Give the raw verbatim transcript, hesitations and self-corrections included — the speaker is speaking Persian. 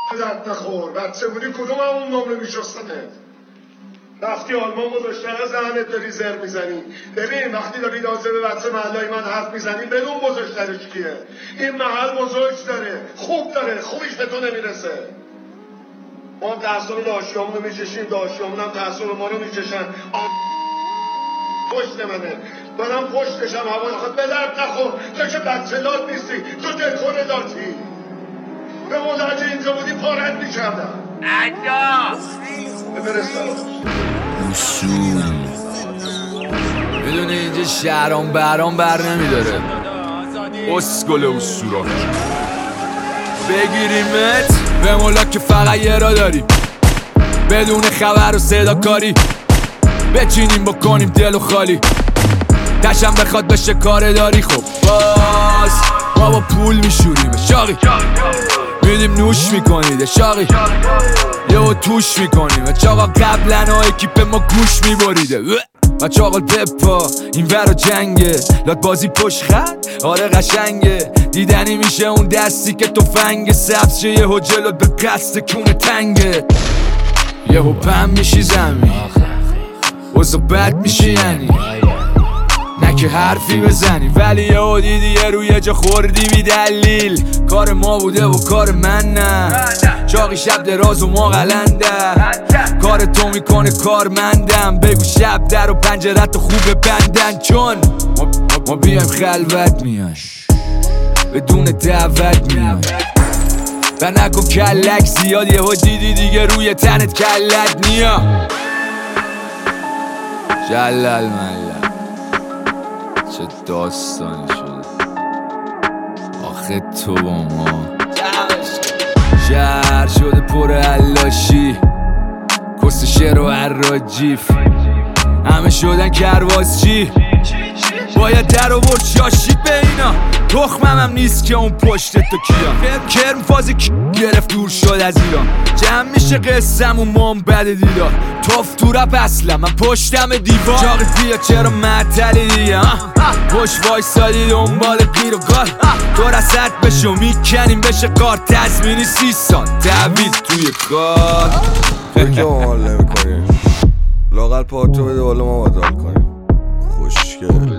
درد نخور بچه بودی کدوم همون نمره میشستنه رفتی آلمان بزرگتر از زنت داری زر میزنی. ببین وقتی داری راجع به بچه محلای من حرف میزنی بدون بزرگترش کیه. این محل بزرگ داره خوب داره خوبیش به تو نمیرسه. ما هم تعصب داشتیامون رو میچشیم داشتیامون هم تعصب ما رو میچشن. پشت منه منم پشتشم هوا نخواد به درد نخور. تو که بچه داد نیستی تو دلخور داتی. به مدرجه اینجا بودی پارت میکردم. عجا اصول میدونه اینجا شهرام برام بر نمیداره. اسکل اصورا بگیریمت به مولا که فقط یه را داریم بدون خبر و صدا کاری بچینیم بکنیم دلو خالی تشم بخواد بشه کار داری. خب باز ما با پول میشوریم شاقی میدیم نوش میکنید شاقی یهو توش میکنیم چاقا قبلا ها اکیپ ما گوش میبریده و چاقال پپا این ورا جنگه لات بازی پشت خط آره قشنگه دیدنی میشه اون دستی که تفنگ سبز شه یهو جلوت به قصد کونه تنگه یهو پم میشی زمین وزا بد میشی یعنی نه که حرفی بزنی ولی یهو دیدی یه روی جا خوردی بی دلیل کار ما بوده و کار من نه چاقی شب دراز و ما قلنده کار تو میکنه کارمندم بگو شب در و پنجرت خوب بندن چون ما, ما بیایم خلوت میان بدون دعوت میان و نکن کلک زیاد یهو دیدی دیگه روی تنت کلت نیا جلال ملل چه داستانی شده آخه تو با ما شهر شده پر علاشی کست شعر و عراجیف همه شدن کروازچی باید در آورد شاشی به اینا تخمم هم نیست که اون پشت تو کیا کرم فازی کی گرفت دور شد از ایران جمع میشه قسم و مام بد دیدار توف تو رپ اصلا من پشتم دیوار چاقی بیا چرا معطلی دیگه پشت وایسادی دنبال گیر و گار تو رسد بشو میکنیم بشه کار تزمینی سی سال دوید توی کار تو که ما حال نمی کنیم لاغل پاتو بده بالا ما باید حال کنیم خوشگل